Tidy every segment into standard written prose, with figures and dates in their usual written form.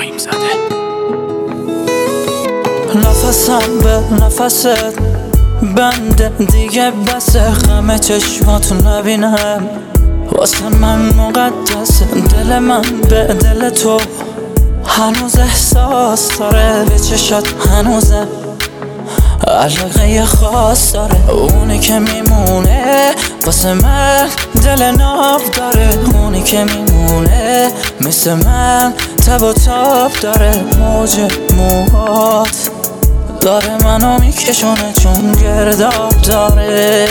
ابراهیم زاده. نفسم به نفست بنده دیگه بسه، غم چشماتو نبینم واسه من مقدسه. دل من به دل تو هنوز احساس داره، به چشات هنوزه علاقه خاص داره. اونی که میمونه واسه من دل ناب داره، اونی که میمونه مثل من تب و تاب داره. موج موهات داره منو میکشونه چون گرداب داره.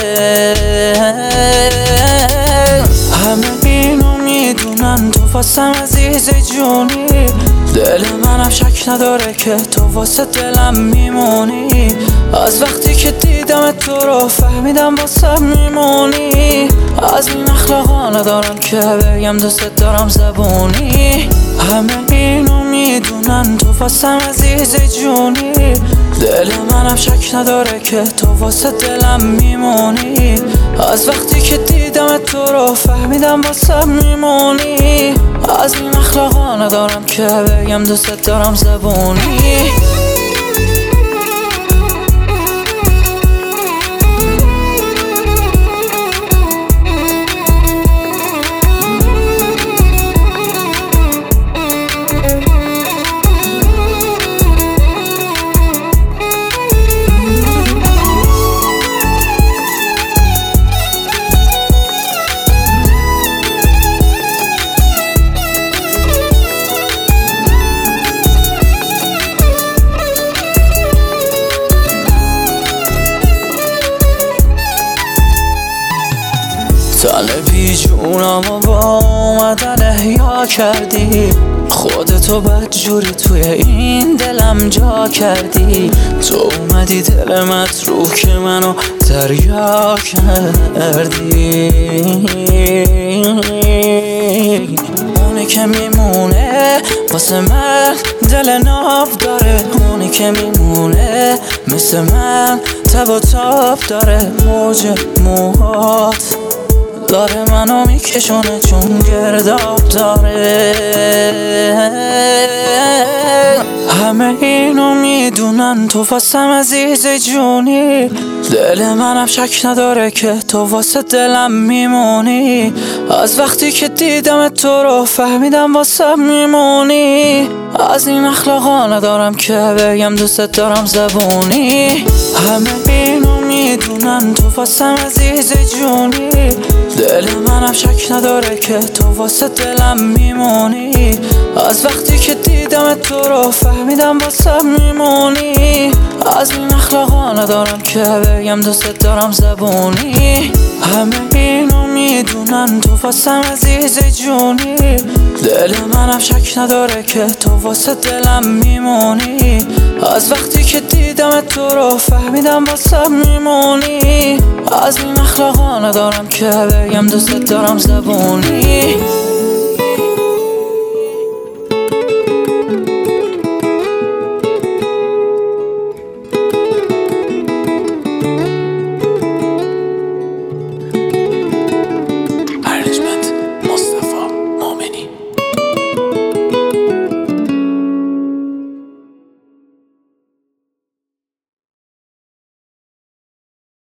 همه اینو میدونن تو واسم عزیز جونی، دل منم شک نداره که تو واسه دلم میمونی. از وقتی که دیدم تو رو فهمیدم واسه میمونی. از این اخلاقا ندارم که بگم دوست دارم زبونی. همه اینو میدونن تو واسم عزیز جونی، دل منم شک نداره که تو واسه دلم میمونی. از وقتی که دیدم تو رو فهمیدم واسه میمونی. از این اخلاقا ندارم که بگم دوست دارم زبونی. تن بیجونم و با اومدن احیا کردی، خودتو بدجوری توی این دلم جا کردی. تو اومدی دل متروک منو دریا کردی. اونی که میمونه واسه من دل ناب داره، اونی که میمونه مثل من تب و تاب داره. موج موهات داره منو میکشونه چون گرداب داره. همه اینو میدونن تو واسم عزیز جونی، دل منم شک نداره که تو واسه دلم میمونی. از وقتی که دیدم تو رو فهمیدم واسه میمونی. از این اخلاقا ندارم که بگم دوست دارم زبونی. همه اینو میدونن تو واسم عزیز جونی، دل منم شک نداره که تو واسه دلم میمونی. از وقتی که دیدم تو رو فهمیدم واسه میمونی. از این اخلاقا ندارم که بگم دوست دارم زبونی. همه اینو میدونن تو واسم عزیز جونی، دل منم شک نداره که تو واسه دلم میمونی. از وقتی که دیدم تو رو فهمیدم واسه میمونی. از این اخلاقا ندارم که بگم دوست دارم زبونی.